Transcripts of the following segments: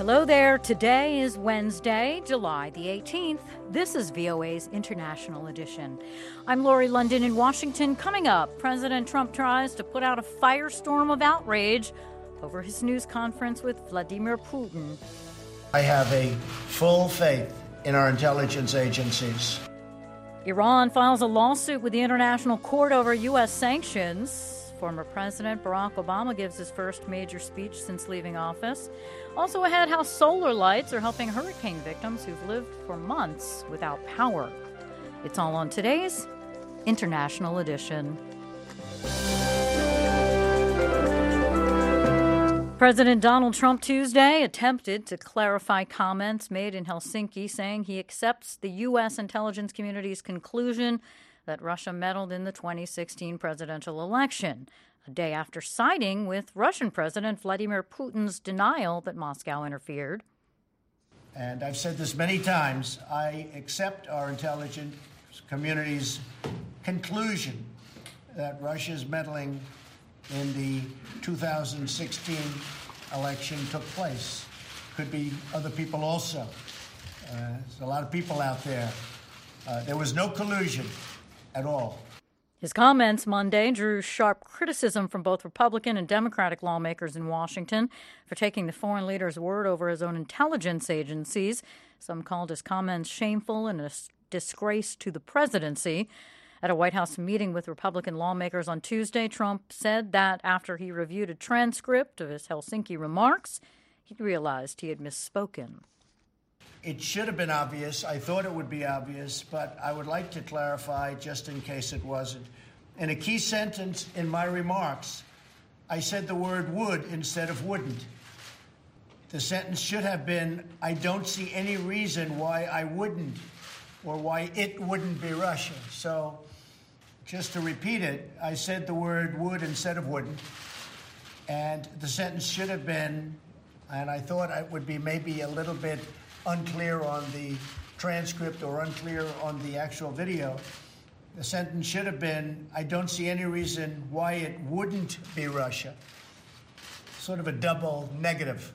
Hello there. Today is Wednesday, July the 18th. This is VOA's International Edition. I'm Lori London in Washington. Coming up, President Trump tries to put out a firestorm of outrage over his news conference with Vladimir Putin. I have a full faith in our intelligence agencies. Iran files a lawsuit with the International Court over U.S. sanctions. Former President Barack Obama gives his first major speech since leaving office. Also ahead, how solar lights are helping hurricane victims who've lived for months without power. It's all on today's International Edition. President Donald Trump Tuesday attempted to clarify comments made in Helsinki, saying he accepts the U.S. intelligence community's conclusion that Russia meddled in the 2016 presidential election, a day after siding with Russian President Vladimir Putin's denial that Moscow interfered. And I've said this many times, I accept our intelligence community's conclusion that Russia's meddling in the 2016 election took place. Could be other people also. There's a lot of people out there. There was no collusion at all. His comments Monday drew sharp criticism from both Republican and Democratic lawmakers in Washington for taking the foreign leader's word over his own intelligence agencies. Some called his comments shameful and a disgrace to the presidency. At a White House meeting with Republican lawmakers on Tuesday, Trump said that after he reviewed a transcript of his Helsinki remarks, he realized he had misspoken. It should have been obvious. I thought it would be obvious, but I would like to clarify just in case it wasn't. In a key sentence in my remarks, I said the word would instead of wouldn't. The sentence should have been, I don't see any reason why I wouldn't or why it wouldn't be Russia. So just to repeat it, I said the word would instead of wouldn't. And the sentence should have been, and I thought it would be maybe a little bit unclear on the transcript or unclear on the actual video. The sentence should have been, I don't see any reason why it wouldn't be Russia. Sort of a double negative.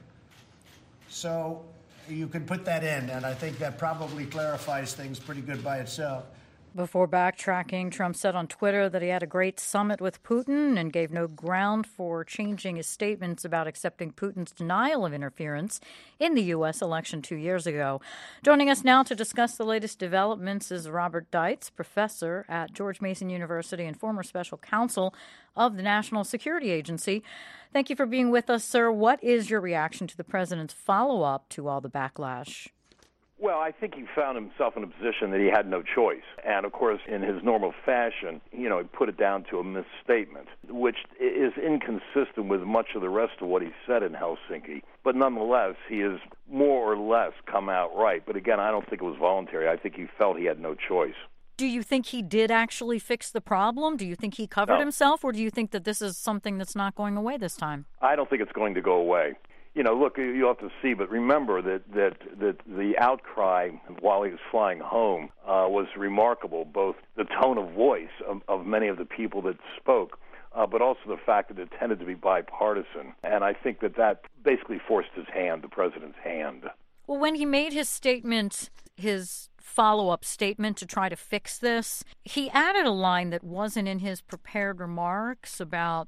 So you can put that in, and I think that probably clarifies things pretty good by itself. Before backtracking, Trump said on Twitter that he had a great summit with Putin and gave no ground for changing his statements about accepting Putin's denial of interference in the U.S. election 2 years ago. Joining us now to discuss the latest developments is Robert Deitz, professor at George Mason University and former special counsel of the National Security Agency. Thank you for being with us, sir. What is your reaction to the president's follow-up to all the backlash? Well, I think he found himself in a position that he had no choice. And, of course, in his normal fashion, he put it down to a misstatement, which is inconsistent with much of the rest of what he said in Helsinki. But nonetheless, he has more or less come out right. But, again, I don't think it was voluntary. I think he felt he had no choice. Do you think he did actually fix the problem? Do you think he covered himself? Or do you think that this is something that's not going away this time? I don't think it's going to go away. Look, you'll have to see, but remember that the outcry while he was flying home was remarkable, both the tone of voice of many of the people that spoke, but also the fact that it tended to be bipartisan. And I think that basically forced his hand, the president's hand. Well, when he made his statement, his follow-up statement to try to fix this, he added a line that wasn't in his prepared remarks about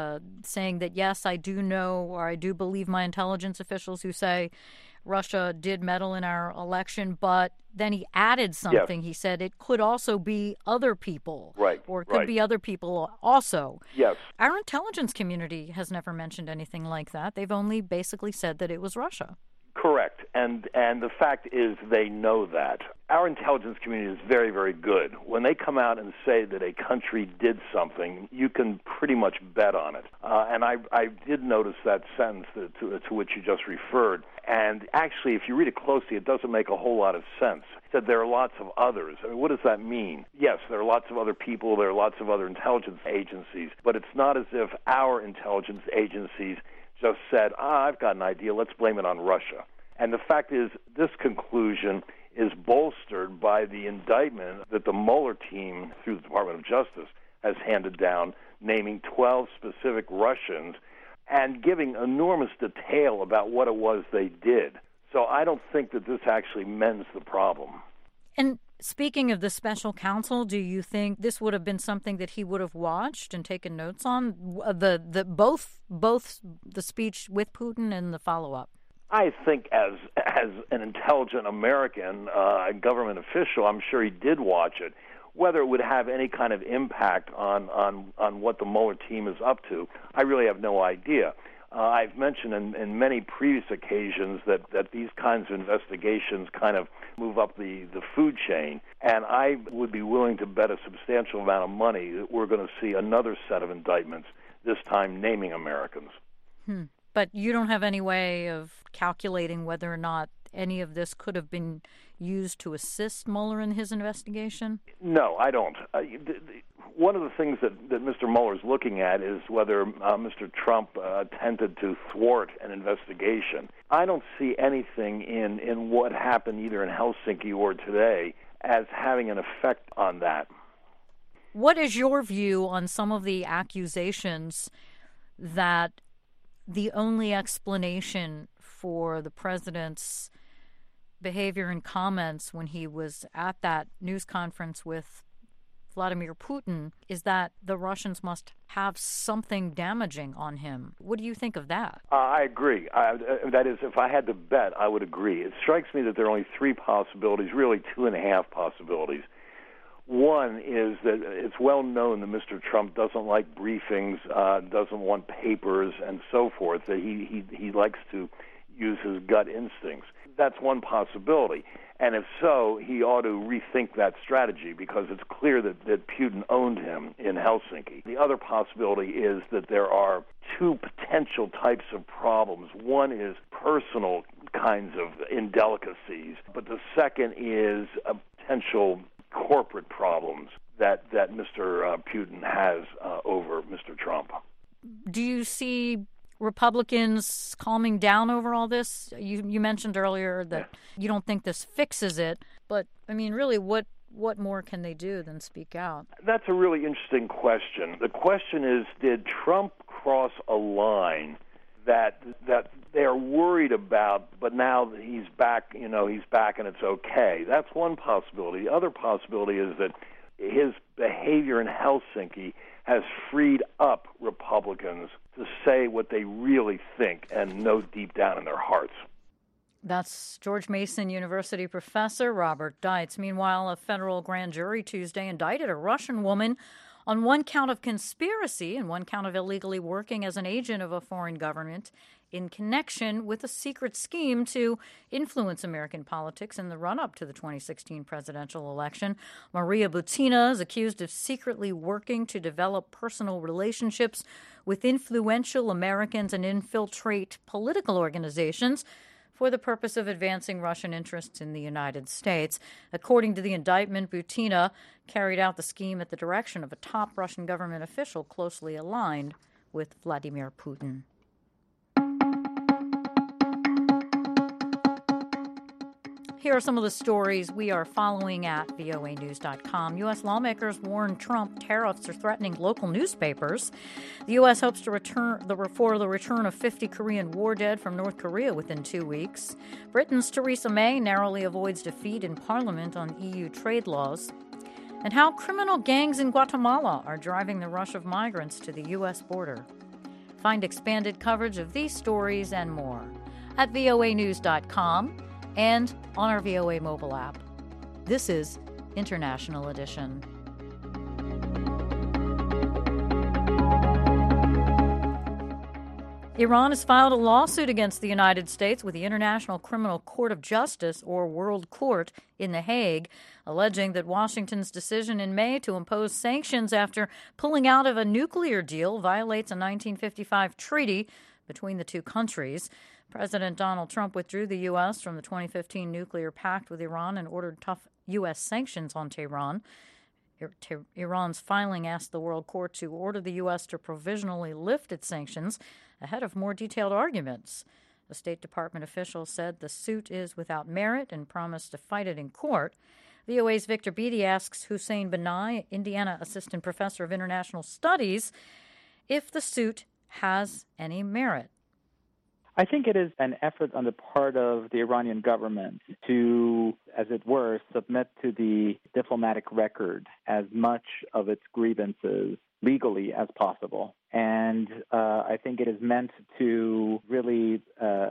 saying that, yes, I do know, or I do believe my intelligence officials who say Russia did meddle in our election, but then he added something. Yes. He said it could also be other people. Right. Or it could be other people also. Yes. Our intelligence community has never mentioned anything like that. They've only basically said that it was Russia. Correct. And the fact is they know that. Our intelligence community is very, very good. When they come out and say that a country did something, you can pretty much bet on it. And I did notice that sentence to which you just referred. And actually, if you read it closely, it doesn't make a whole lot of sense. It said there are lots of others. I mean, what does that mean? Yes, there are lots of other people. There are lots of other intelligence agencies. But it's not as if our intelligence agencies just said, I've got an idea, let's blame it on Russia. And the fact is, this conclusion is bolstered by the indictment that the Mueller team, through the Department of Justice, has handed down, naming 12 specific Russians and giving enormous detail about what it was they did. So I don't think that this actually mends the problem. And speaking of the special counsel, do you think this would have been something that he would have watched and taken notes on, both the speech with Putin and the follow-up? I think as an intelligent American government official, I'm sure he did watch it. Whether it would have any kind of impact on what the Mueller team is up to, I really have no idea. I've mentioned in many previous occasions that these kinds of investigations kind of move up the food chain, and I would be willing to bet a substantial amount of money that we're going to see another set of indictments, this time naming Americans. But you don't have any way of calculating whether or not any of this could have been used to assist Mueller in his investigation? No, I don't. One of the things that Mr. Mueller is looking at is whether Mr. Trump attempted to thwart an investigation. I don't see anything in what happened either in Helsinki or today as having an effect on that. What is your view on some of the accusations that the only explanation for the president's behavior and comments when he was at that news conference with Vladimir Putin is that the Russians must have something damaging on him? What do you think of that? I agree. That is, if I had to bet, I would agree. It strikes me that there are only three possibilities, really 2.5 possibilities. One is that it's well known that Mr. Trump doesn't like briefings, doesn't want papers, and so forth, that he likes to use his gut instincts. That's one possibility. And if so, he ought to rethink that strategy because it's clear that Putin owned him in Helsinki. The other possibility is that there are two potential types of problems. One is personal kinds of indelicacies, but the second is potential corporate problems that Mr. Putin has over Mr. Trump. Do you see Republicans calming down over all this? You mentioned earlier that you don't think this fixes it, but I mean, really, what more can they do than speak out? That's a really interesting question. The question is, did Trump cross a line that they are worried about, but now that he's back, he's back and it's okay? That's one possibility. The other possibility is that his behavior in Helsinki has freed up Republicans to say what they really think and know deep down in their hearts. That's George Mason University professor Robert Deitz. Meanwhile, a federal grand jury Tuesday indicted a Russian woman on one count of conspiracy and one count of illegally working as an agent of a foreign government in connection with a secret scheme to influence American politics in the run-up to the 2016 presidential election. Maria Butina is accused of secretly working to develop personal relationships with influential Americans and infiltrate political organizations for the purpose of advancing Russian interests in the United States. According to the indictment, Butina carried out the scheme at the direction of a top Russian government official closely aligned with Vladimir Putin. Here are some of the stories we are following at voanews.com. U.S. lawmakers warn Trump tariffs are threatening local newspapers. The U.S. hopes to return the return of 50 Korean war dead from North Korea within 2 weeks. Britain's Theresa May narrowly avoids defeat in Parliament on EU trade laws. And how criminal gangs in Guatemala are driving the rush of migrants to the U.S. border. Find expanded coverage of these stories and more at voanews.com. and on our VOA mobile app. This is International Edition. Iran has filed a lawsuit against the United States with the International Criminal Court of Justice, or World Court, in The Hague, alleging that Washington's decision in May to impose sanctions after pulling out of a nuclear deal violates a 1955 treaty between the two countries. President Donald Trump withdrew the U.S. from the 2015 nuclear pact with Iran and ordered tough U.S. sanctions on Tehran. Iran's filing asked the World Court to order the U.S. to provisionally lift its sanctions ahead of more detailed arguments. The State Department official said the suit is without merit and promised to fight it in court. VOA's Victor Beattie asks Hussein Banai, Indiana Assistant Professor of International Studies, if the suit has any merit. I think it is an effort on the part of the Iranian government to, as it were, submit to the diplomatic record as much of its grievances legally as possible. And I think it is meant to really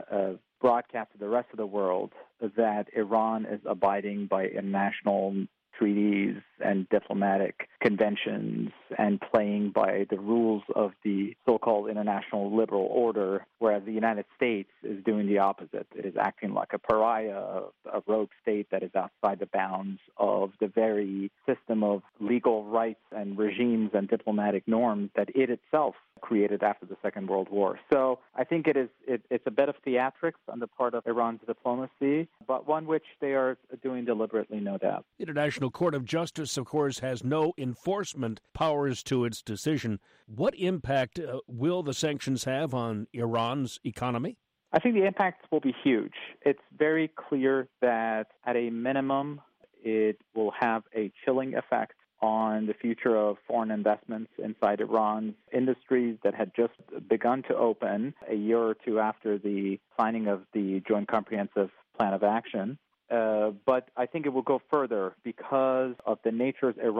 broadcast to the rest of the world that Iran is abiding by international treaties and diplomatic conventions and playing by the rules of the so-called international liberal order, whereas the United States is doing the opposite. It is acting like a pariah, a rogue state that is outside the bounds of the very system of legal rights and regimes and diplomatic norms that it itself created after the Second World War. So I think it's a bit of theatrics on the part of Iran's diplomacy, but one which they are doing deliberately, no doubt. The International Court of Justice, of course, has no enforcement powers to its decision. What impact will the sanctions have on Iran's economy? I think the impact will be huge. It's very clear that at a minimum, it will have a chilling effect on the future of foreign investments inside Iran's industries that had just begun to open a year or two after the signing of the Joint Comprehensive Plan of Action. But I think it will go further because of the nature of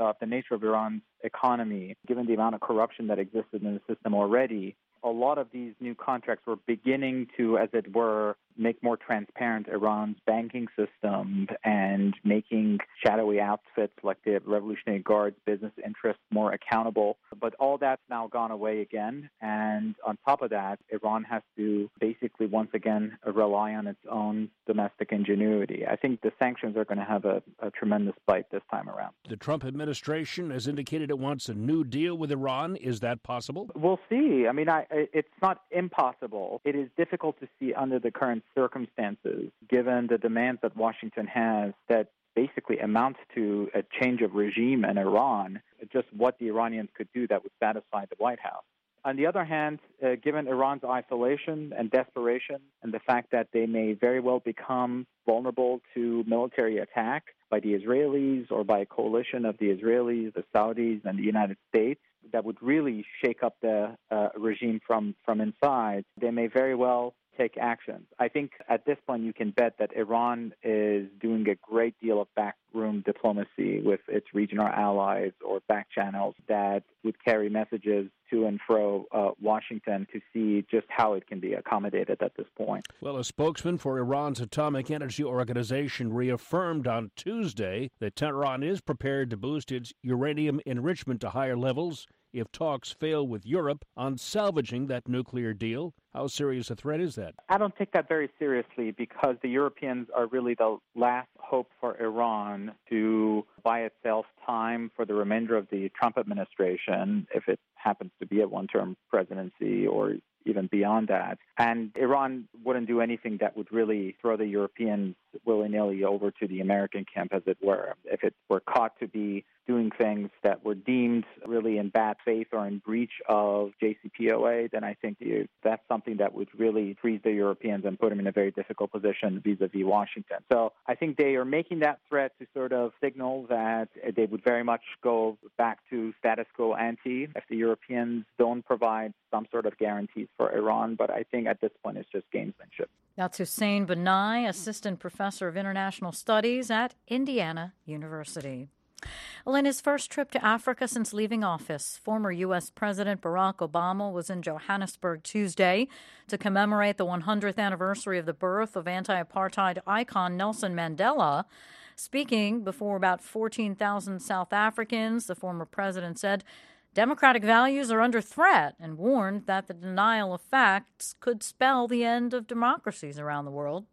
Iran's economy, given the amount of corruption that existed in the system already. A lot of these new contracts were beginning to, as it were, make more transparent Iran's banking system and making shadowy outfits like the Revolutionary Guard's business interests more accountable. But all that's now gone away again. And on top of that, Iran has to basically once again rely on its own domestic ingenuity. I think the sanctions are going to have a tremendous bite this time around. The Trump administration has indicated it wants a new deal with Iran. Is that possible? We'll see. I mean, it's not impossible. It is difficult to see under the current circumstances, given the demands that Washington has that basically amounts to a change of regime in Iran, just what the Iranians could do that would satisfy the White House. On the other hand, given Iran's isolation and desperation and the fact that they may very well become vulnerable to military attack by the Israelis or by a coalition of the Israelis, the Saudis, and the United States, that would really shake up the regime from inside, they may very well take action. I think at this point you can bet that Iran is doing a great deal of backroom diplomacy with its regional allies or back channels that would carry messages to and fro Washington to see just how it can be accommodated at this point. Well, a spokesman for Iran's Atomic Energy Organization reaffirmed on Tuesday that Tehran is prepared to boost its uranium enrichment to higher levels if talks fail with Europe on salvaging that nuclear deal. How serious a threat is that? I don't take that very seriously because the Europeans are really the last hope for Iran to buy itself time for the remainder of the Trump administration, if it happens to be a one-term presidency or even beyond that. And Iran wouldn't do anything that would really throw the Europeans willy-nilly over to the American camp, as it were. If it were caught to be doing things that were deemed really in bad faith or in breach of JCPOA, then I think that's something that would really freeze the Europeans and put them in a very difficult position vis-a-vis Washington. So I think they are making that threat to sort of signal that they would very much go back to status quo ante if the Europeans don't provide some sort of guarantees for Iran. But I think at this point it's just gamesmanship. That's Hussein Banai, Assistant Professor of International Studies at Indiana University. Well, in his first trip to Africa since leaving office, former U.S. President Barack Obama was in Johannesburg Tuesday to commemorate the 100th anniversary of the birth of anti-apartheid icon Nelson Mandela. Speaking before about 14,000 South Africans, the former president said democratic values are under threat and warned that the denial of facts could spell the end of democracies around the world.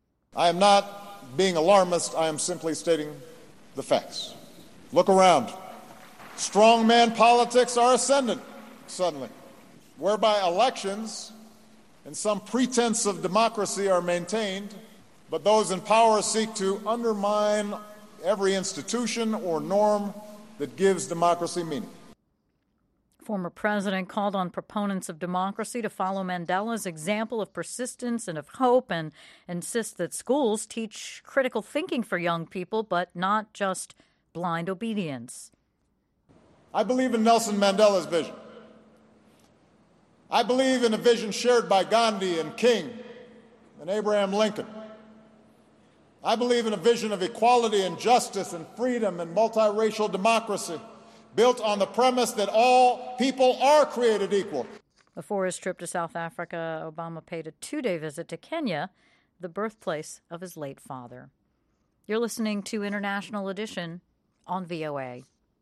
I am not being alarmist. I am simply stating the facts. Look around. Strongman politics are ascendant, suddenly, whereby elections and some pretense of democracy are maintained, but those in power seek to undermine every institution or norm that gives democracy meaning. Former president called on proponents of democracy to follow Mandela's example of persistence and of hope and insist that schools teach critical thinking for young people, but not just blind obedience. I believe in Nelson Mandela's vision. I believe in a vision shared by Gandhi and King and Abraham Lincoln. I believe in a vision of equality and justice and freedom and multiracial democracy built on the premise that all people are created equal. Before his trip to South Africa, Obama paid a 2-day visit to Kenya, the birthplace of his late father. You're listening to International Edition on VOA.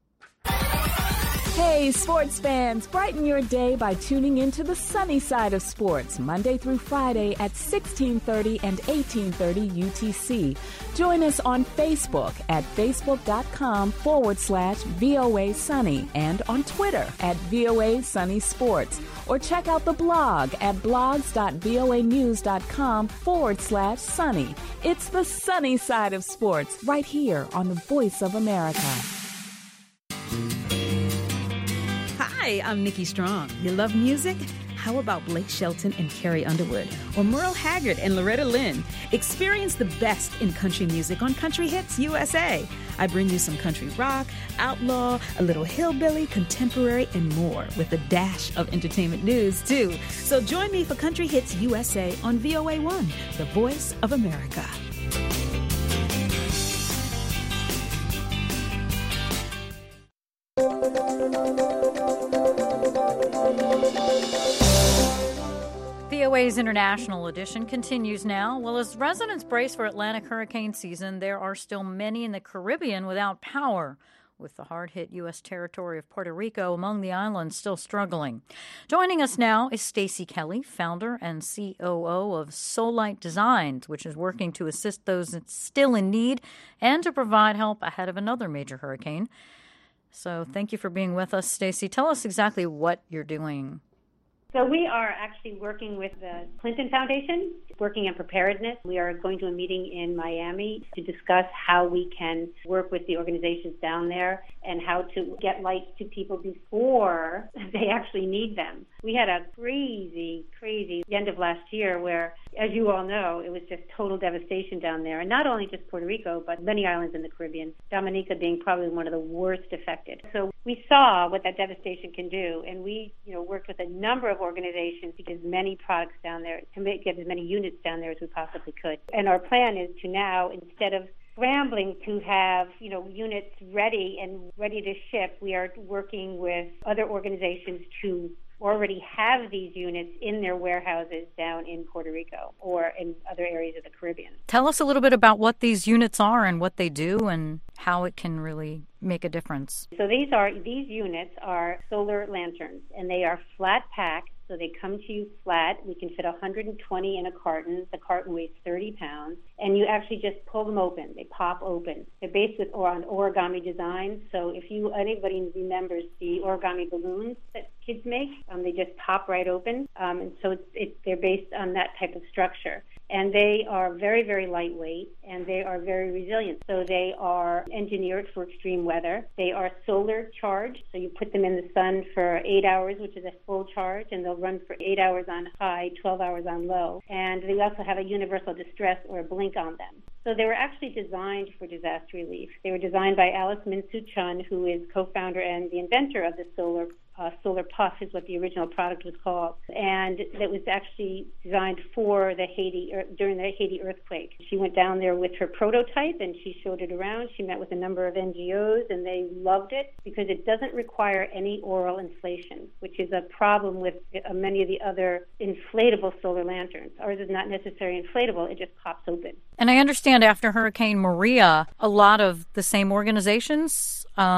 Hey, sports fans, brighten your day by tuning into the sunny side of sports, Monday through Friday at 1630 and 1830 UTC. Join us on Facebook at facebook.com/VOA Sunny and on Twitter at VOA Sunny Sports. Or check out the blog at blogs.voanews.com/sunny. It's the sunny side of sports right here on the Voice of America. Hi, I'm Nikki Strong. You love music? How about Blake Shelton and Carrie Underwood? Or Merle Haggard and Loretta Lynn? Experience the best in country music on Country Hits USA. I bring you some country rock, outlaw, a little hillbilly, contemporary, and more, with a dash of entertainment news, too. So join me for Country Hits USA on VOA1, the Voice of America. VOA's International Edition continues now. Well, as residents brace for Atlantic hurricane season, there are still many in the Caribbean without power, with the hard-hit U.S. territory of Puerto Rico among the islands still struggling. Joining us now is Stacey Kelly, founder and COO of Solite Designs, which is working to assist those still in need and to provide help ahead of another major hurricane. So thank you for being with us, Stacey. Tell us exactly what you're doing. So we are actually working with the Clinton Foundation, working on preparedness. We are going to a meeting in Miami to discuss how we can work with the organizations down there and how to get lights to people before they actually need them. We had a crazy end of last year where, as you all know, it was just total devastation down there. And not only just Puerto Rico, but many islands in the Caribbean, Dominica being probably one of the worst affected. So we saw what that devastation can do, and we worked with a number of organizations to get as many products down there, to get as many units down there as we possibly could. And our plan is to now, instead of scrambling to have, units ready to ship, we are working with other organizations to already have these units in their warehouses down in Puerto Rico or in other areas of the Caribbean. Tell us a little bit about what these units are and what they do and how it can really make a difference. So these units are solar lanterns, and they are flat pack. So they come to you flat. We can fit 120 in a carton. The carton weighs 30 pounds. And you actually just pull them open. They pop open. They're based on origami design. So if anybody remembers the origami balloons that kids make, they just pop right open. And so they're based on that type of structure. And they are very, very lightweight, and they are very resilient. So they are engineered for extreme weather. They are solar charged, so you put them in the sun for 8 hours, which is a full charge, and they'll run for 8 hours on high, 12 hours on low. And they also have a universal distress or a blink on them. So they were actually designed for disaster relief. They were designed by Alice Min-Soo Chun, who is co-founder and the inventor of the Solar Puff is what the original product was called. And it was actually designed for during the Haiti earthquake. She went down there with her prototype and she showed it around. She met with a number of NGOs and they loved it because it doesn't require any oral inflation, which is a problem with many of the other inflatable solar lanterns. Ours is not necessarily inflatable, it just pops open. And I understand after Hurricane Maria, a lot of the same organizations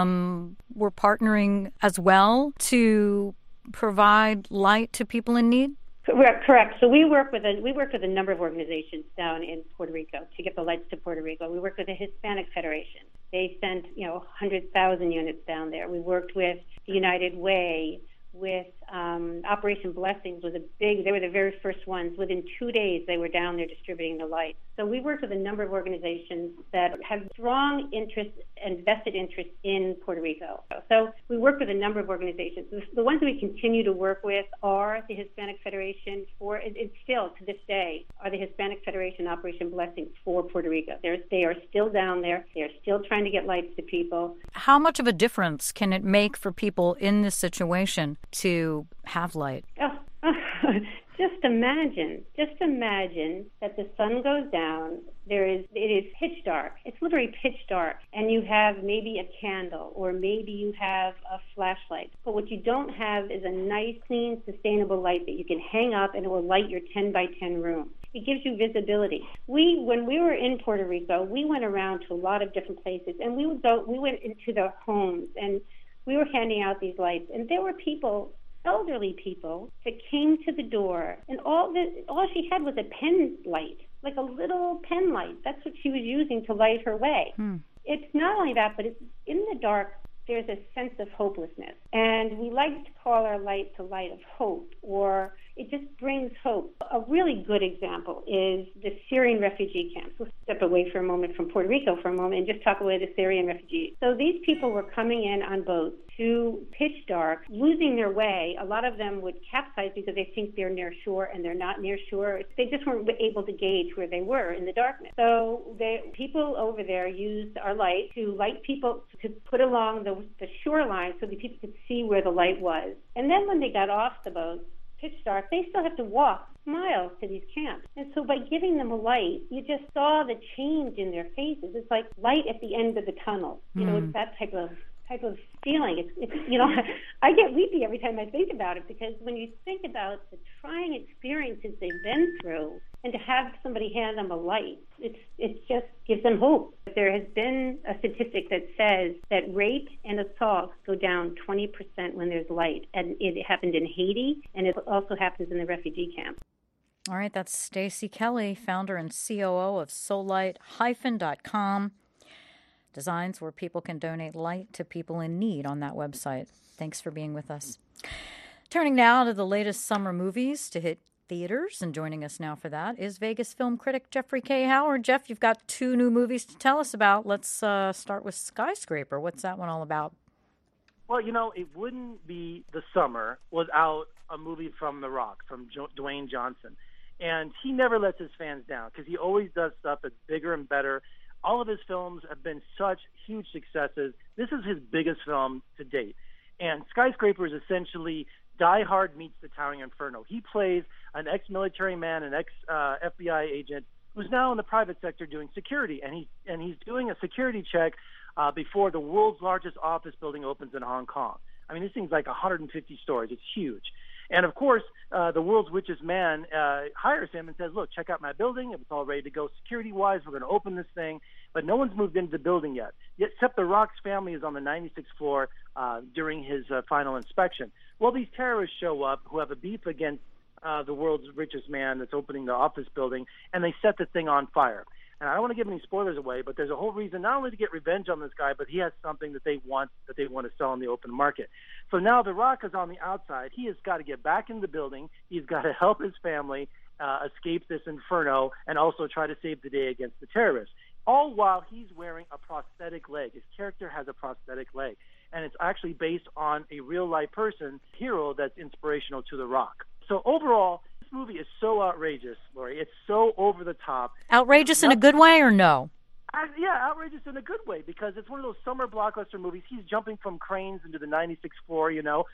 were partnering as well to provide light to people in need? Correct. So we work with a number of organizations down in Puerto Rico to get the lights to Puerto Rico. We work with the Hispanic Federation. They sent 100,000 units down there. We worked with the United Way, with Operation Blessings they were the very first ones. Within 2 days, they were down there distributing the lights. So we worked with a number of organizations that have strong interest and vested interest in Puerto Rico. So we work with a number of organizations. The ones that we continue to work with are the Hispanic Federation it's still to this day, are the Hispanic Federation Operation Blessings for Puerto Rico. They are still down there. They are still trying to get lights to people. How much of a difference can it make for people in this situation to have light? Oh, Just imagine that the sun goes down. It is pitch dark. It's literally pitch dark. And you have maybe a candle or maybe you have a flashlight. But what you don't have is a nice, clean, sustainable light that you can hang up and it will light your 10 by 10 room. It gives you visibility. When we were in Puerto Rico, we went around to a lot of different places and we went into the homes and we were handing out these lights. And there were people, elderly people, that came to the door, and all she had was a pen light, like a little pen light. That's what she was using to light her way. It's not only that, but it's in the dark, there's a sense of hopelessness. And we like to call our light the light of hope, or it just brings hope. A really good example is the Syrian refugee camps. We'll step away for a moment from Puerto Rico for a moment and just talk about the Syrian refugees. So these people were coming in on boats to pitch dark, losing their way. A lot of them would capsize because they think they're near shore and they're not near shore. They just weren't able to gauge where they were in the darkness. So people over there used our light to light people, to put along the shoreline so that people could see where the light was. And then when they got off the boat, pitch dark, they still have to walk miles to these camps. And so by giving them a light, you just saw the change in their faces. It's like light at the end of the tunnel. You know, it's that type of feeling. It's you know, I get weepy every time I think about it, because when you think about the trying experiences they've been through, and to have somebody hand them a light, it just gives them hope. There has been a statistic that says that rape and assault go down 20% when there's light, and it happened in Haiti, and it also happens in the refugee camp. All right, that's Stacey Kelly, founder and COO of Solite-.com. Designs where people can donate light to people in need on that website. Thanks for being with us. Turning now to the latest summer movies to hit theaters, and joining us now for that is Vegas film critic Jeffrey K. Howard. Jeff, you've got 2 new movies to tell us about. Let's start with Skyscraper. What's that one all about? Well, you know, it wouldn't be the summer without a movie from The Rock, from Dwayne Johnson. And he never lets his fans down because he always does stuff that's bigger and better. All of his films have been such huge successes. This is his biggest film to date. And Skyscraper is essentially Die Hard meets The Towering Inferno. He plays an ex-military man, an ex-FBI agent who's now in the private sector doing security. And he's doing a security check before the world's largest office building opens in Hong Kong. I mean, this thing's like 150 stories. It's huge. And, of course, the world's richest man hires him and says, look, check out my building. It's all ready to go security-wise. We're going to open this thing. But no one's moved into the building yet except The Rock's family is on the 96th floor during his final inspection. Well, these terrorists show up who have a beef against the world's richest man that's opening the office building, and they set the thing on fire. And I don't want to give any spoilers away, but there's a whole reason not only to get revenge on this guy, but he has something that they want to sell in the open market. So now The Rock is on the outside. He has got to get back in the building. He's got to help his family escape this inferno and also try to save the day against the terrorists, all while he's wearing a prosthetic leg. His character has a prosthetic leg, and it's actually based on a real-life person, hero that's inspirational to The Rock. So overall, this movie is so outrageous, Lori. It's so over the top. Outrageous in a good way or no? Yeah, outrageous in a good way, because it's one of those summer blockbuster movies. He's jumping from cranes into the 96th floor,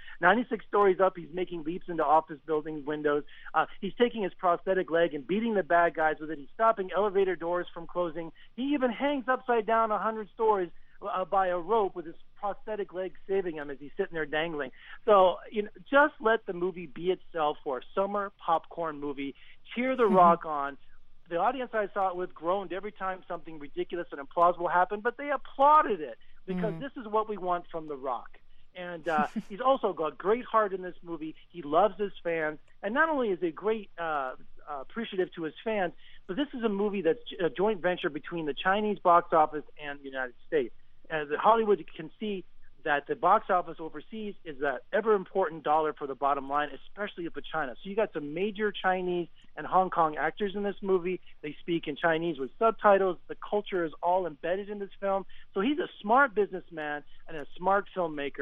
96 stories up. He's making leaps into office buildings, windows. He's taking his prosthetic leg and beating the bad guys with it. He's stopping elevator doors from closing. He even hangs upside down 100 stories by a rope with his prosthetic leg saving him as he's sitting there dangling. So, just let the movie be itself for a summer popcorn movie. Cheer The Rock on. The audience I saw it with groaned every time something ridiculous and implausible happened, but they applauded it because this is what we want from The Rock. And he's also got great heart in this movie. He loves his fans. And not only is he great appreciative to his fans, but this is a movie that's a joint venture between the Chinese box office and the United States. Hollywood can see that the box office overseas is that ever-important dollar for the bottom line, especially for China. So you got some major Chinese and Hong Kong actors in this movie. They speak in Chinese with subtitles. The culture is all embedded in this film. So he's a smart businessman and a smart filmmaker,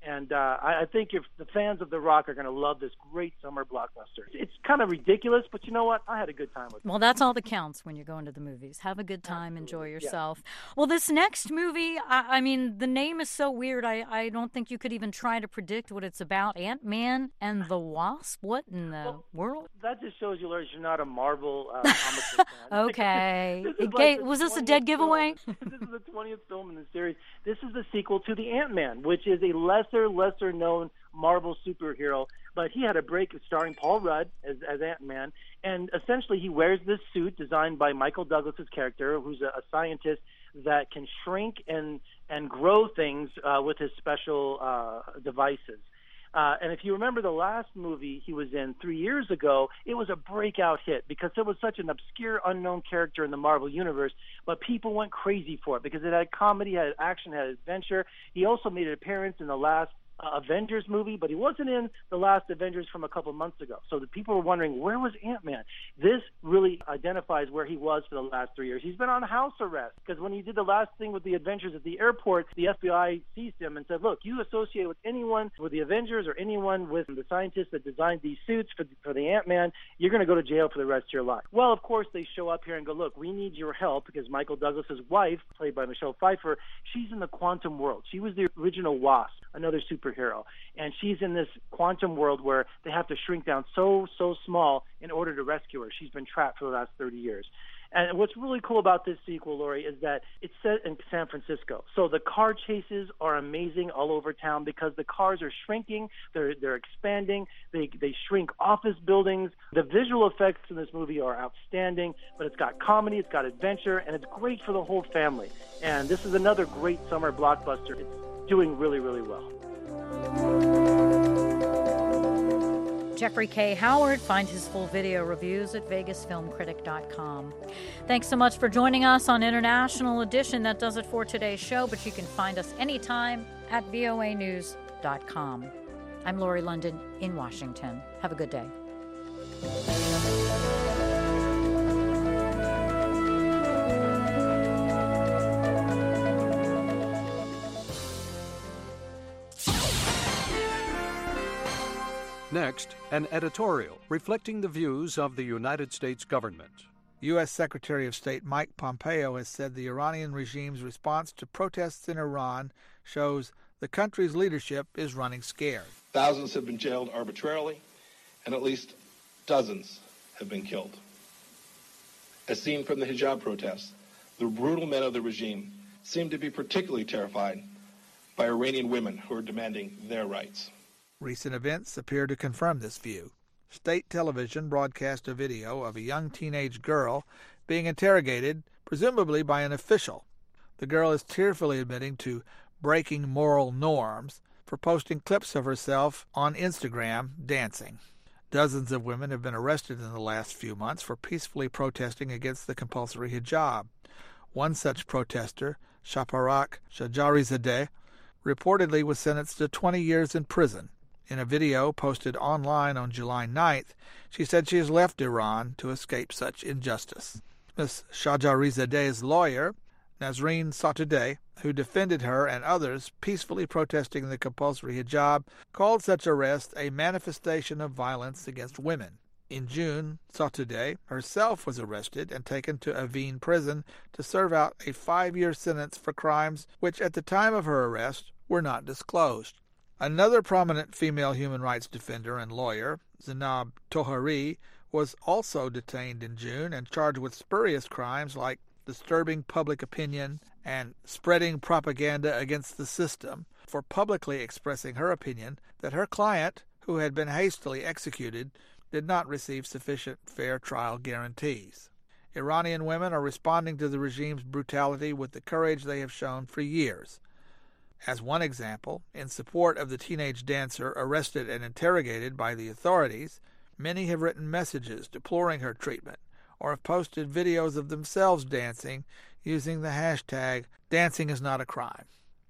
And I think if the fans of The Rock are going to love this great summer blockbuster. It's kind of ridiculous, but you know what? I had a good time with it. Well, that's all that counts when you're going to the movies. Have a good time. Enjoy yourself. Yeah. Well, this next movie, I mean, the name is so weird. I don't think you could even try to predict what it's about. Ant-Man and the Wasp? What in the world? That just shows you, Larry, you're not a Marvel comic book fan. Okay. Was this a dead giveaway? This is the 20th film in the series. This is the sequel to The Ant-Man, which is a lesser-known Marvel superhero. But he had a break starring Paul Rudd as Ant-Man. And essentially he wears this suit designed by Michael Douglas's character, who's a scientist that can shrink and grow things with his special devices. And if you remember the last movie he was in 3 years ago, it was a breakout hit because it was such an obscure, unknown character in the Marvel Universe, but people went crazy for it because it had comedy, had action, had adventure. He also made an appearance in the last Avengers movie, but he wasn't in the last Avengers from a couple months ago. So the people were wondering, where was Ant-Man? This really identifies where he was for the last 3 years. He's been on house arrest because when he did the last thing with the Avengers at the airport, the FBI seized him and said, look, you associate with anyone with the Avengers or anyone with the scientists that designed these suits for the Ant-Man, you're going to go to jail for the rest of your life. Well, of course, they show up here and go, look, we need your help because Michael Douglas's wife, played by Michelle Pfeiffer, she's in the quantum world. She was the original Wasp, another superhero, and she's in this quantum world where they have to shrink down so small in order to rescue her. She's been trapped for the last 30 years. And what's really cool about this sequel, Lori, is that it's set in San Francisco. So the car chases are amazing all over town because the cars are shrinking, they're expanding, they shrink office buildings. The visual effects in this movie are outstanding, but it's got comedy, it's got adventure, and it's great for the whole family. And this is another great summer blockbuster. It's doing really, really well. Jeffrey K. Howard. Find his full video reviews at vegasfilmcritic.com. Thanks so much for joining us on International Edition. That does it for today's show, but you can find us anytime at voanews.com. I'm Lori London in Washington. Have a good day. Next, an editorial reflecting the views of the United States government. U.S. Secretary of State Mike Pompeo has said the Iranian regime's response to protests in Iran shows the country's leadership is running scared. Thousands have been jailed arbitrarily, and at least dozens have been killed. As seen from the hijab protests, the brutal men of the regime seem to be particularly terrified by Iranian women who are demanding their rights. Recent events appear to confirm this view. State television broadcast a video of a young teenage girl being interrogated, presumably by an official. The girl is tearfully admitting to breaking moral norms for posting clips of herself on Instagram dancing. Dozens of women have been arrested in the last few months for peacefully protesting against the compulsory hijab. One such protester, Shaparak Shajarizadeh, reportedly was sentenced to 20 years in prison. In a video posted online on July 9th, she said she has left Iran to escape such injustice. Ms. Shajarizadeh's lawyer, Nasreen Satudeh, who defended her and others peacefully protesting the compulsory hijab, called such arrest a manifestation of violence against women. In June, Satudeh herself was arrested and taken to Evin prison to serve out a 5-year sentence for crimes which at the time of her arrest were not disclosed. Another prominent female human rights defender and lawyer, Zainab Tohari, was also detained in June and charged with spurious crimes like disturbing public opinion and spreading propaganda against the system for publicly expressing her opinion that her client, who had been hastily executed, did not receive sufficient fair trial guarantees. Iranian women are responding to the regime's brutality with the courage they have shown for years. As one example, in support of the teenage dancer arrested and interrogated by the authorities, many have written messages deploring her treatment or have posted videos of themselves dancing using the hashtag #DancingIsNotACrime.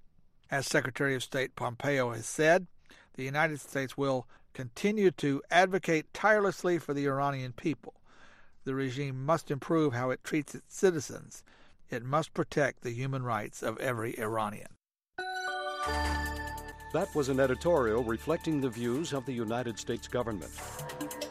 As Secretary of State Pompeo has said, the United States will continue to advocate tirelessly for the Iranian people. The regime must improve how it treats its citizens. It must protect the human rights of every Iranian. That was an editorial reflecting the views of the United States government.